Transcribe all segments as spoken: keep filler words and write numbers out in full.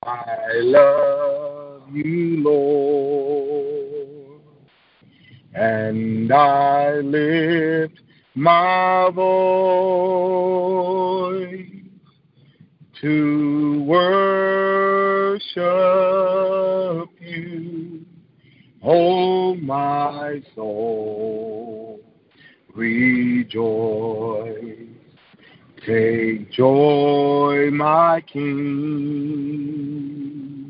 I love you, Lord, and I lift my voice to worship you. Oh, my soul, rejoice. Take joy, my King,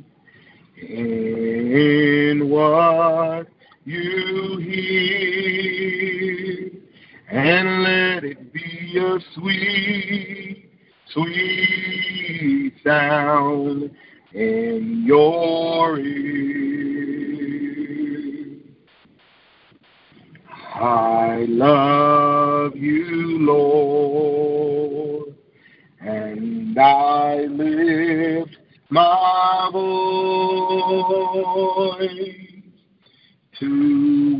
in what you hear, and let it be a sweet, sweet sound in your ear. I love you, Lord, and I lift my voice to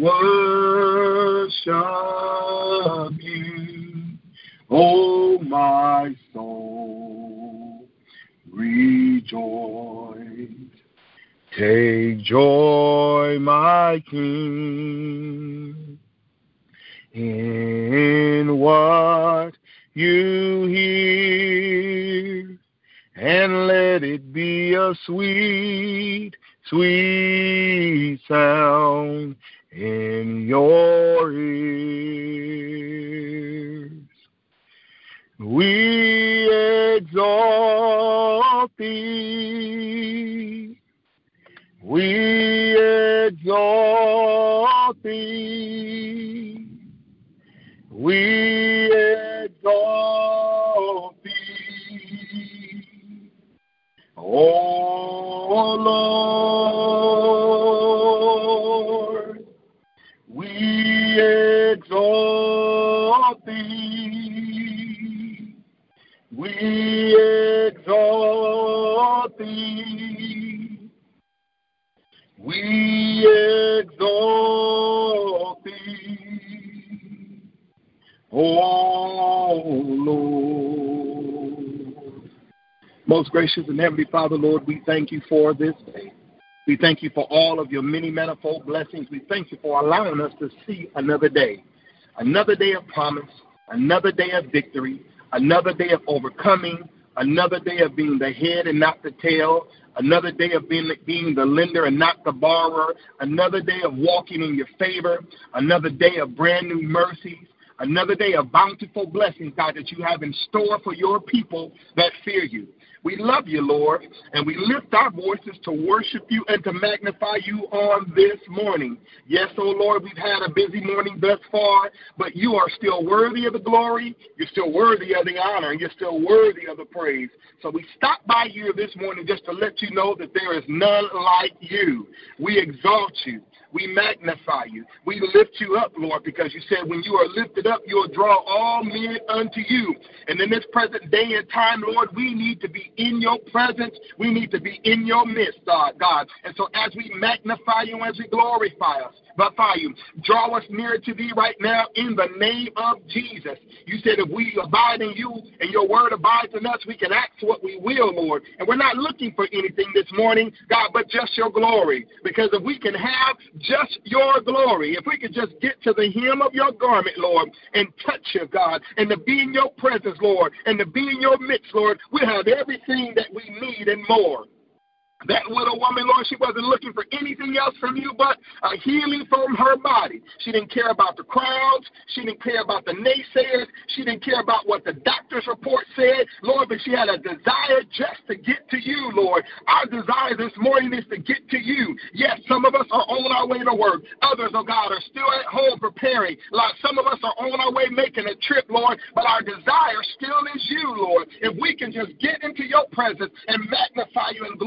worship you. Oh, my soul, rejoice. Take joy, my King, in what you hear, and let it be a sweet, sweet sound in your ears. We exalt thee, we exalt thee, we exalt thee, O Lord, we exalt thee, we exalt thee, we exalt thee, O Lord. Most gracious and heavenly Father, Lord, we thank you for this day. We thank you for all of your many manifold blessings. We thank you for allowing us to see another day, another day of promise, another day of victory, another day of overcoming, another day of being the head and not the tail, another day of being, being the lender and not the borrower, another day of walking in your favor, another day of brand new mercies, another day of bountiful blessings, God, that you have in store for your people that fear you. We love you, Lord, and we lift our voices to worship you and to magnify you on this morning. Yes, oh Lord, we've had a busy morning thus far, but you are still worthy of the glory, you're still worthy of the honor, and you're still worthy of the praise. So we stopped by you this morning just to let you know that there is none like you. We exalt you. We magnify you. We lift you up, Lord, because you said when you are lifted up, you'll draw all men unto you. And in this present day and time, Lord, we need to be in your presence. We need to be in your midst, God. God. And so as we magnify you, as we glorify us, glorify you, draw us nearer to thee right now in the name of Jesus. You said if we abide in you and your word abides in us, we can ask what we will, Lord. And we're not looking for anything this morning, God, but just your glory. Because if we can have just your glory, if we could just get to the hem of your garment, Lord, and touch you, God, and to be in your presence, Lord, and to be in your midst, Lord, we have everything that we need and more. That widow woman, Lord, she wasn't looking for anything else from you but a healing from her body. She didn't care about the crowds. She didn't care about the naysayers. She didn't care about what the doctor's report said, Lord, but she had a desire just to get to you, Lord. Our desire this morning is to get to you. Yes, some of us are on our way to work. Others, oh God, are still at home preparing. Like some of us are on our way making a trip, Lord, but our desire still is you, Lord. If we can just get into your presence and magnify you and glorify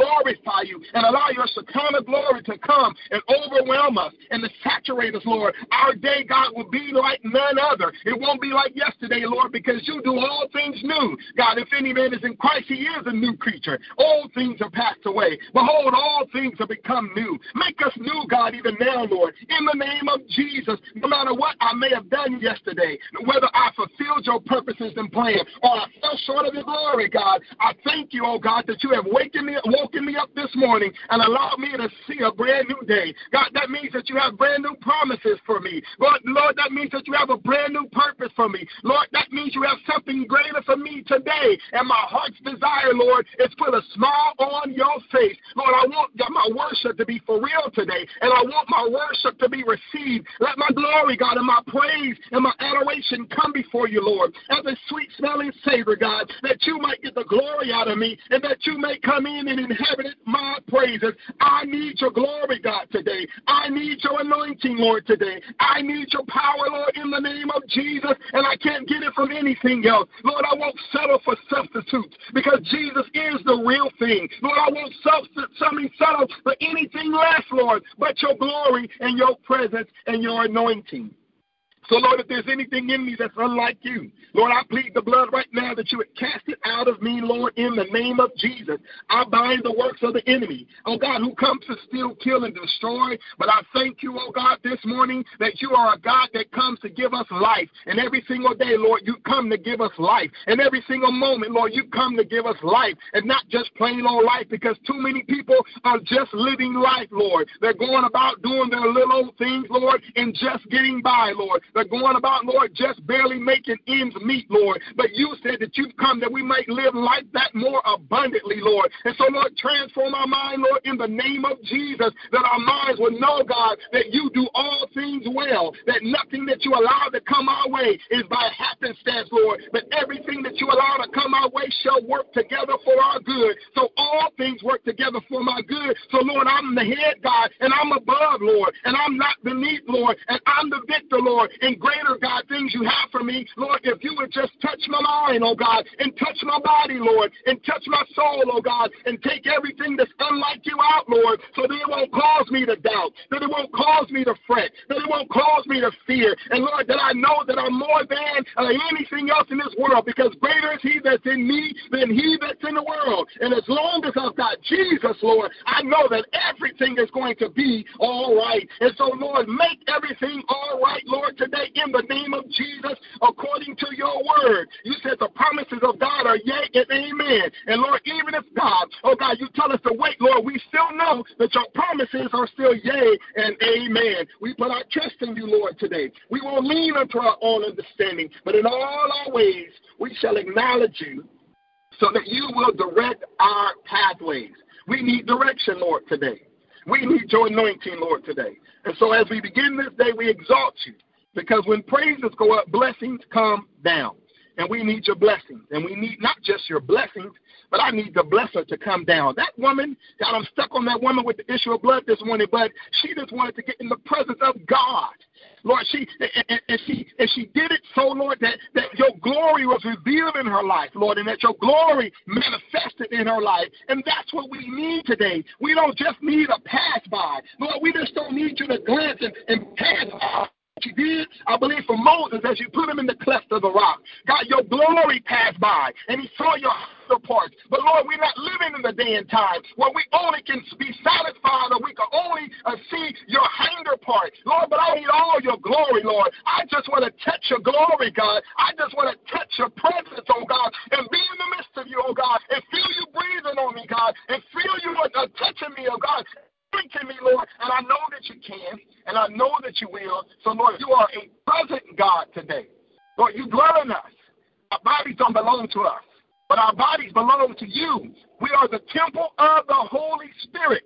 magnify you and allow your Shekinah glory to come and overwhelm us and to saturate us, Lord. Our day, God, will be like none other. It won't be like yesterday, Lord, because you do all things new. God, if any man is in Christ, he is a new creature. Old things are passed away. Behold, all things have become new. Make us new, God, even now, Lord, in the name of Jesus. No matter what I may have done yesterday, whether I fulfilled your purposes and plans or I fell short of your glory, God, I thank you, oh God, that you have waken me, woken me up this morning and allowed me to see a brand new day. God, that means that you have brand new promises for me. Lord, Lord, that means that you have a brand new purpose for me. Lord, that means you have something greater for me today. And my heart's desire, Lord, is put a smile on your face. Lord, I want my worship to be for real today, and I want my worship to be received. Let my glory, God, and my praise and my adoration come before you, Lord, as a sweet-smelling savor, God, that you might get the glory out of me and that you may come in and inhabit my praises. I need your glory, God, today. I need your anointing, Lord, today. I need your power, Lord, in the name of Jesus, and I can't get it from anything else. Lord, I won't settle for substitutes because Jesus is the real thing. Lord, I won't substitute, settle for anything less, Lord, but your glory and your presence and your anointing. So, Lord, if there's anything in me that's unlike you, Lord, I plead the blood right now that you would cast it out of me, Lord, in the name of Jesus. I bind the works of the enemy, oh God, who comes to steal, kill, and destroy. But I thank you, oh God, this morning that you are a God that comes to give us life. And every single day, Lord, you come to give us life. And every single moment, Lord, you come to give us life. And not just plain old life, because too many people are just living life, Lord. They're going about doing their little old things, Lord, and just getting by, Lord. They're going about, Lord, just barely making ends meet, Lord. But you said that you've come that we might live life that more abundantly, Lord. And so, Lord, transform our mind, Lord, in the name of Jesus, that our minds will know, God, that you do all things well, that nothing that you allow to come our way is by happenstance, Lord, but everything that you allow to come our way shall work together for our good. So all things work together for my good. So, Lord, I'm the head, God, and I'm above, Lord, and I'm not beneath, Lord, and I'm the victor, Lord. And greater, God, things you have for me, Lord, if you would just touch my mind, oh God, and touch my body, Lord, and touch my soul, oh God, and take everything that's unlike you out, Lord, so that it won't cause me to doubt, that it won't cause me to fret, that it won't cause me to fear. And Lord, that I know that I'm more than uh, anything else in this world, because greater is he that's in me than he that's in the world. And as long as I've got Jesus, Lord, I know that everything is going to be all right. And so, Lord, make everything all right, Lord, today in the name of Jesus, according to your word. You said the promises of God are yea and amen. And Lord, even if God, oh God, you tell us to wait, Lord, we still know that your promises are still yea and amen. We put our trust in you, Lord, today. We won't lean unto our own understanding, but in all our ways we shall acknowledge you so that you will direct our pathways. We need direction, Lord, today. We need your anointing, Lord, today. And so as we begin this day, we exalt you. Because when praises go up, blessings come down. And we need your blessings. And we need not just your blessings, but I need the blesser to come down. That woman, God, I'm stuck on that woman with the issue of blood this morning, but she just wanted to get in the presence of God. Lord, she and, and she and she did it so, Lord, that, that your glory was revealed in her life, Lord, and that your glory manifested in her life. And that's what we need today. We don't just need a pass by. Lord, we just don't need you to glance and, and pass by. You did, I believe, for Moses as you put him in the cleft of the rock. God, your glory passed by, and he saw your hinder parts. But, Lord, we're not living in the day and time where we only can be satisfied or we can only uh, see your hinder part. Lord, but I need all your glory, Lord. I just want to touch your glory, God. I just want to touch your presence, oh God, and be in the midst of you, oh God, and feel you breathing on me, God, and feel you uh, touching me, oh God. To me, Lord, and I know that you can, and I know that you will. So, Lord, you are a present God today. Lord, you dwell in us. Our bodies don't belong to us, but our bodies belong to you. We are the temple of the Holy Spirit.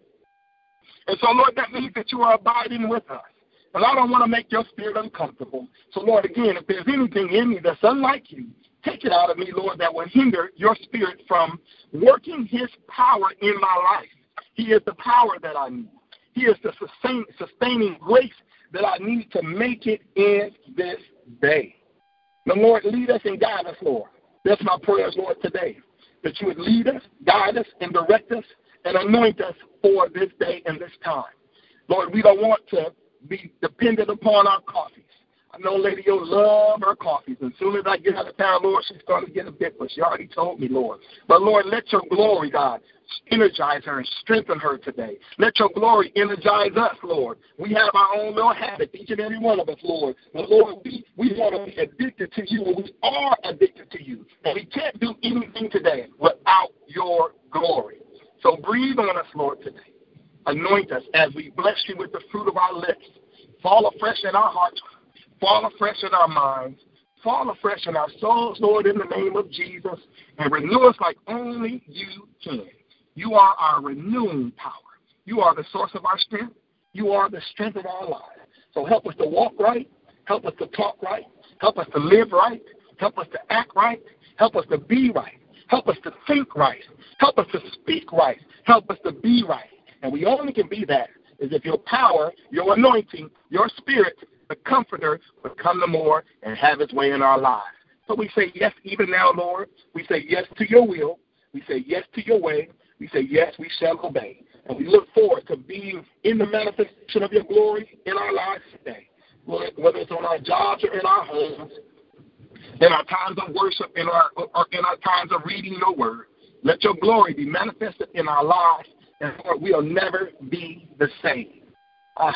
And so, Lord, that means that you are abiding with us. And I don't want to make your spirit uncomfortable. So, Lord, again, if there's anything in me that's unlike you, take it out of me, Lord, that will hinder your spirit from working his power in my life. He is the power that I need. He is the sustain, sustaining grace that I need to make it in this day. Now, Lord, lead us and guide us, Lord. That's my prayers, Lord, today, that you would lead us, guide us, and direct us and anoint us for this day and this time. Lord, we don't want to be dependent upon our coffees. I know Lady O love her coffees. As soon as I get out of town, Lord, she's starting to get a bit, but she already told me, Lord. But, Lord, let your glory, God, energize her and strengthen her today. Let your glory energize us, Lord. We have our own little habits, each and every one of us, Lord. But, Lord, we, we want to be addicted to you, and we are addicted to you. And we can't do anything today without your glory. So breathe on us, Lord, today. Anoint us as we bless you with the fruit of our lips. Fall afresh in our hearts. Fall afresh in our minds. Fall afresh in our souls, Lord, in the name of Jesus. And renew us like only you can. You are our renewing power. You are the source of our strength. You are the strength of our lives. So help us to walk right. Help us to talk right. Help us to live right. Help us to act right. Help us to be right. Help us to think right. Help us to speak right. Help us to be right. And we only can be that is if your power, your anointing, your spirit, the comforter, would come to more and have its way in our lives. So we say yes even now, Lord. We say yes to your will. We say yes to your way. We say yes, we shall obey. And we look forward to being in the manifestation of your glory in our lives today, whether it's on our jobs or in our homes, in our times of worship, in our, or in our times of reading your word. Let your glory be manifested in our lives, and Lord, we'll never be the same. Uh,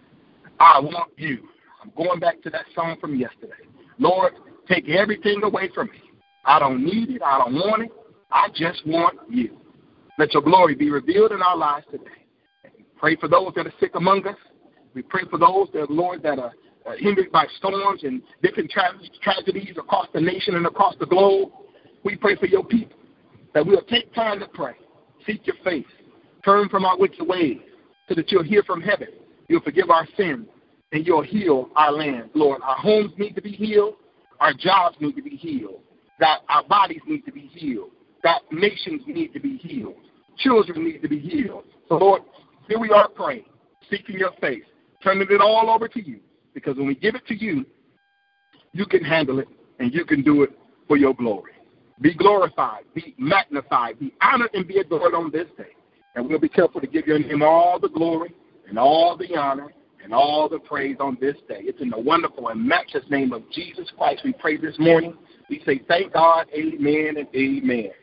I want you. I'm going back to that song from yesterday. Lord, take everything away from me. I don't need it. I don't want it. I just want you. Let your glory be revealed in our lives today. We pray for those that are sick among us. We pray for those that, Lord, that are uh, hindered by storms and different tra- tragedies across the nation and across the globe. We pray for your people, that we'll take time to pray, seek your face, turn from our wicked ways, so that you'll hear from heaven. You'll forgive our sins, and you'll heal our land. Lord, our homes need to be healed. Our jobs need to be healed. That our bodies need to be healed. That nations need to be healed. Children need to be healed. So, Lord, here we are praying, seeking your face, turning it all over to you. Because when we give it to you, you can handle it, and you can do it for your glory. Be glorified, be magnified, be honored, and be adored on this day. And we'll be careful to give your name all the glory and all the honor and all the praise on this day. It's in the wonderful and matchless name of Jesus Christ we pray this morning. We say thank God, amen, and amen.